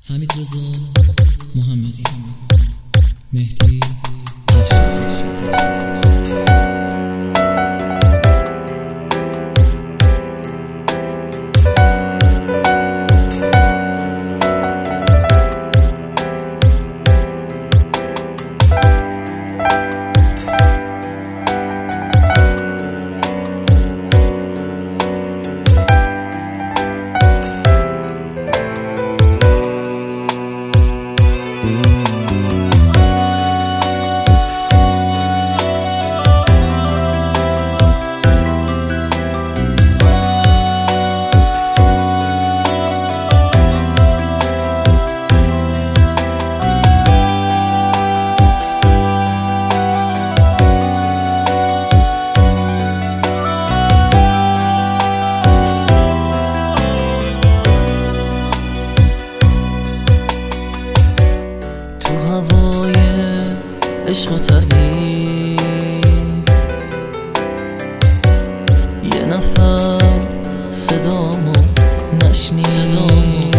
حمیدرضا محمدی، مهدی افشار. عشق و تردید یه نفر صدامو نشنید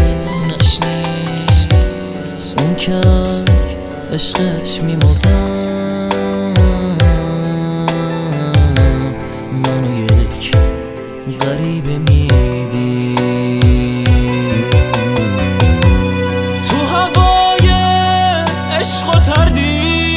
اون که عشقش میمردم منو یک غریبه میدید تو هوای عشق و تردید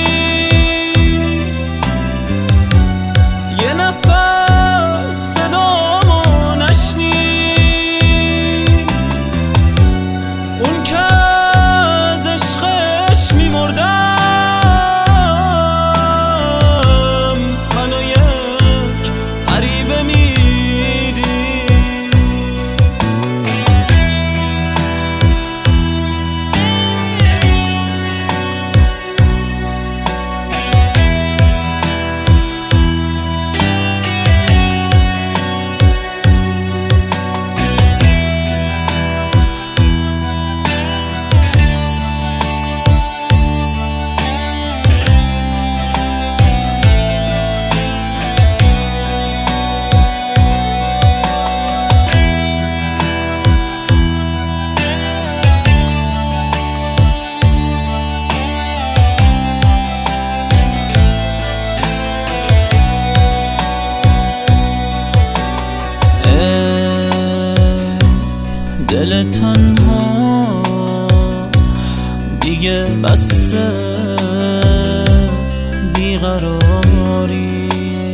دل تنها دیگه بسه بیقراری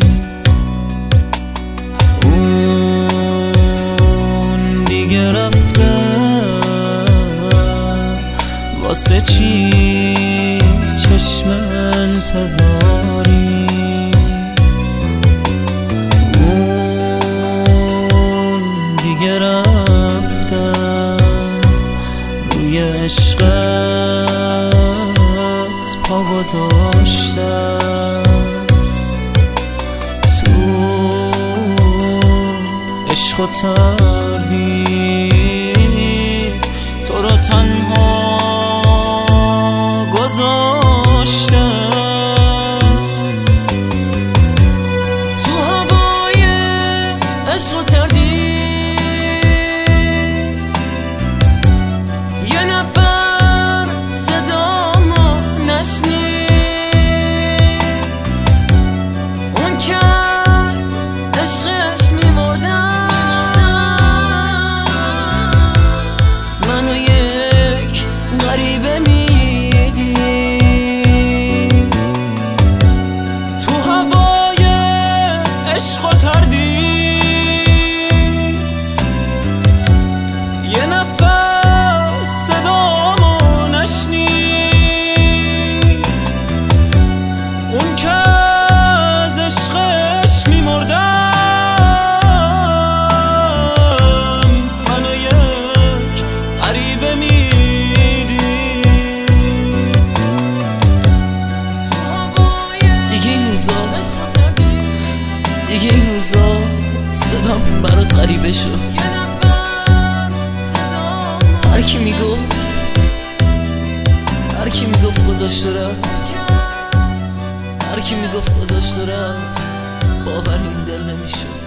اون دیگه رفته واسه چی چشم انتظاری اون دیگه رفته روی عشقت پا گذاشتم تو عشق و تردید تو رو تنها گذاشتم تو هوای عشق و تردید یه نفر صدامو نشنید اون که عشقش میمردم منو یک غریبه میدید تو هوای عشق و تردید یه نفر صدامو نشنید اون که از عشقش میمردم منو یک غریبه میدید دیگه این روزا صدام برات غریبه شد هر کی میگفت گذاشت و رفت هر کی میگفت گذاشت و رفت باور این دل نمیشد